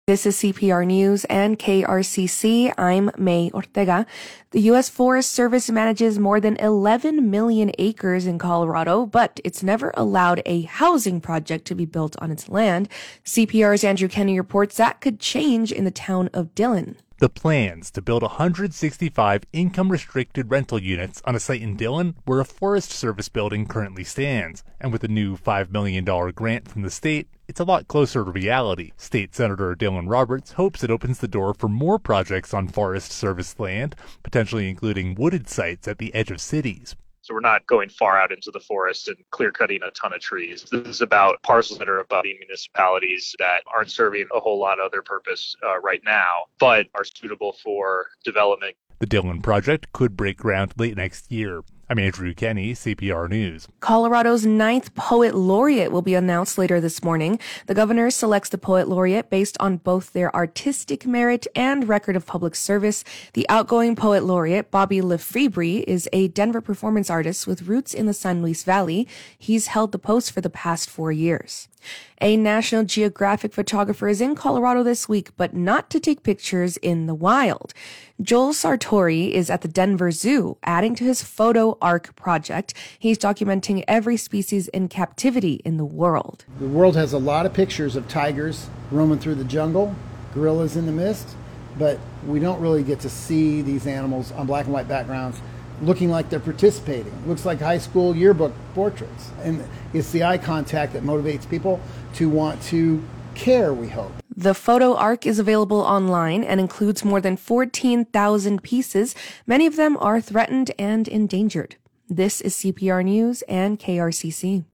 This is CPR News and KRCC. I'm May Ortega. The U.S. Forest Service manages more than 11 million acres in Colorado, but it's never allowed a housing project to be built on its land. CPR's Andrew Kenny reports that could change in the town of Dillon. The plans to build 165 income-restricted rental units on a site in Dillon where a Forest Service building currently stands. And with a new $5 million grant from the state, it's a lot closer to reality. State Senator Dylan Roberts hopes it opens the door for more projects on Forest Service land, potentially including wooded sites at the edge of cities. So we're not going far out into the forest and clear-cutting a ton of trees. This is about parcels that are abutting municipalities that aren't serving a whole lot of other purpose right now, but are suitable for development. The Dillon project could break ground late next year. I'm Andrew Kenny, CPR News. Colorado's 9th Poet Laureate will be announced later this morning. The governor selects the Poet Laureate based on both their artistic merit and record of public service. The outgoing Poet Laureate, Bobby Lefebvre, is a Denver performance artist with roots in the San Luis Valley. He's held the post for the past 4 years. A National Geographic photographer is in Colorado this week, but not to take pictures in the wild. Joel Sartori is at the Denver Zoo, adding to his Photo Ark project. He's documenting every species in captivity in the world. The world has a lot of pictures of tigers roaming through the jungle, gorillas in the mist, but we don't really get to see these animals on black and white backgrounds looking like they're participating. It looks like high school yearbook portraits. And it's the eye contact that motivates people to want to care, we hope. The Photo Ark is available online and includes more than 14,000 pieces. Many of them are threatened and endangered. This is CPR News and KRCC.